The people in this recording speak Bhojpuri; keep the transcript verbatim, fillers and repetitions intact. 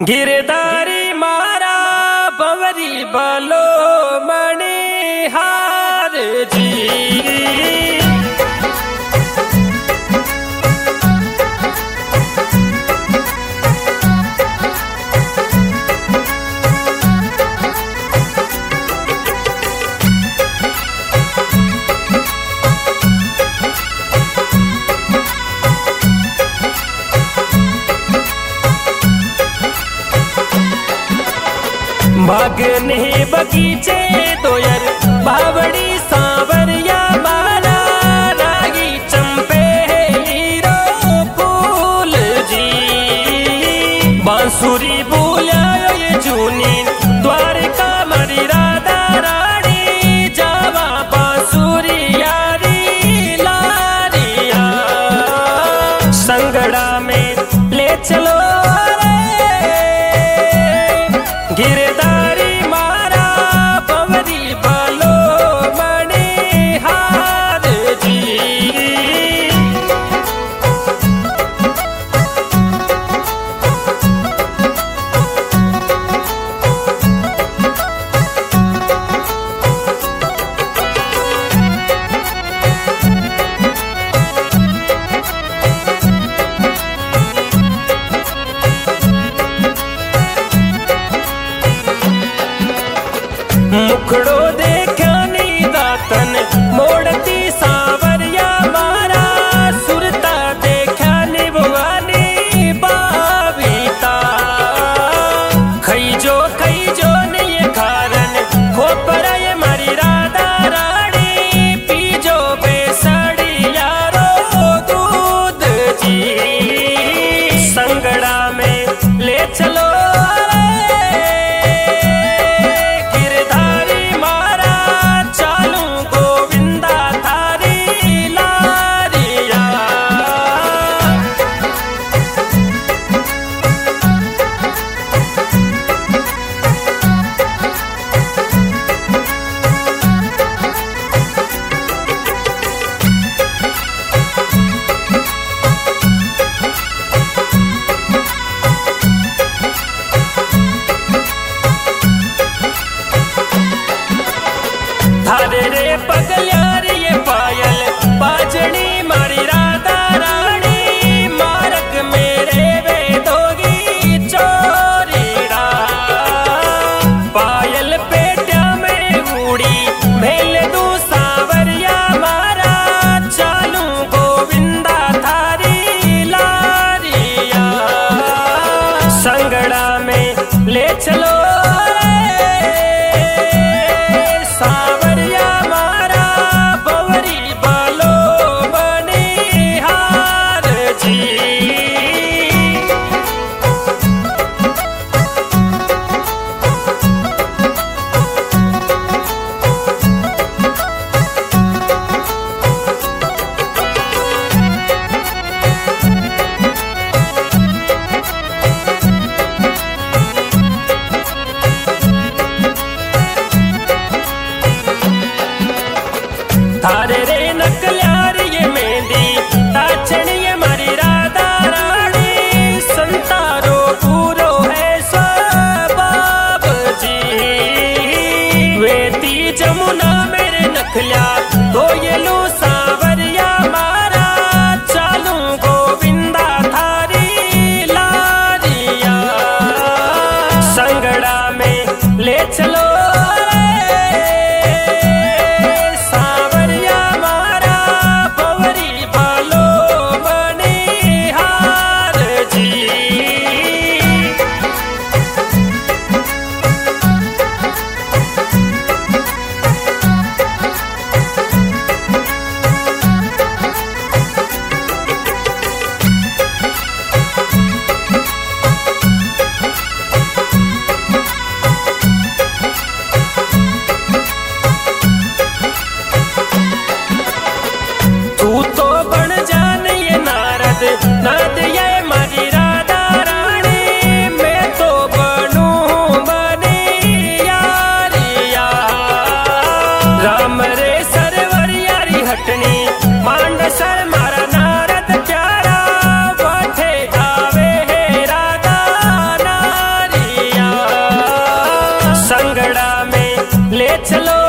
गिरधारी मारा बवरी बलो मणिहार जी। भागने बगीचे दोयर बावड़ी सांवरिया मारा रागी चंपे हीरो फूल जी। बांसुरी बोलिया ये जूनी द्वारका मरी राधा रानी जावा बांसुरी यारी लारिया। संगड़ा में ले चलो गिरधारी मारा बवरी बलो मणिहार जी। मुखड़ो देखा नी दातन मोड़ती सांवरिया मारा सुरता देखा नी भवानी बाविता। खई जो खई जो नहीं कारण खोपरा ये मारी राधा रानी पी जो बेसड़ी यारो दूध जी। संगड़ा में ले चलो थारे रे पगल्यार ये पायल बाजनी मारी राधा रानी मारक मेरे वेदोगी चोरीड़ा। पायल पेट्या में उड़ी भेल दू सांवरिया मारा चालू गोविंदा थारी लारिया। संगड़ा में ले चलो थारे रे नकल्यार ये मेहंदी ताचनी ये मारी राधा रानी संतारो पूरो है स्वभाव जी। वेती जमुना मेरे नखल्या तो ये लो सांवरिया मारा चालू गोविंदा थारी लारिया। संगड़ा में ले चलो चलो